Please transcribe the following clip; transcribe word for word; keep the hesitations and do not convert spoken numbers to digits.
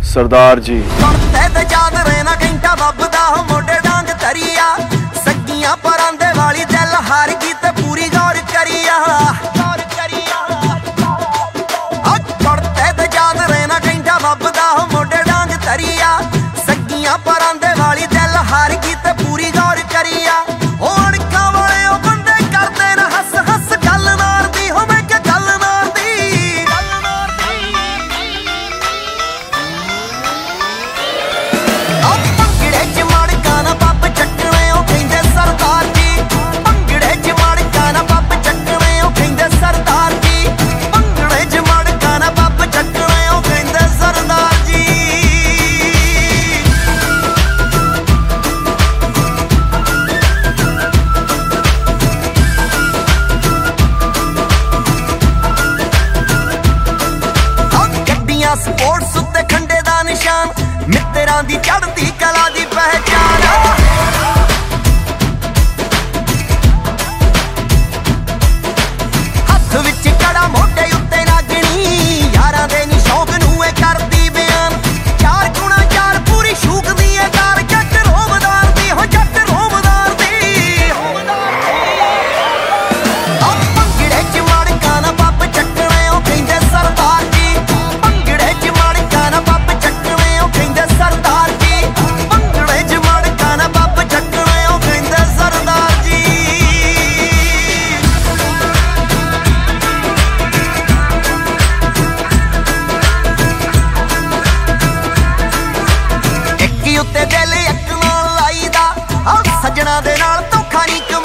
सरदार जी याद रहना घंटा बबदा मोढे डांग तरिया सगियां परांदे वाली दिल हार गई ते पूरी गौर करिया गौर करिया पड़ते ते याद रहना घंटा बबदा मोढे डांग तरिया सगियां परांदे वाली दिल हार गई ते पूरी गौर करिया स्पोर्ट्स उत्ते खंडे दा निशान मित्तरां दी चढ़ती कला दी पहचान हत्थ विच कड़ा मोढे उत्ते नागणी यारां दे नी शौक नूं ए करदी बयान चार गुणा चार पूरी शूक दी ए कार जट रोमदार दी हो जट रोमदार दी आ पंगड़े च मड़कां ना पप्प चटणे ओ कहंदे सरदार जी उत्ते दिल एक नाल लाईदा सजना दे नाल धोखा नहीं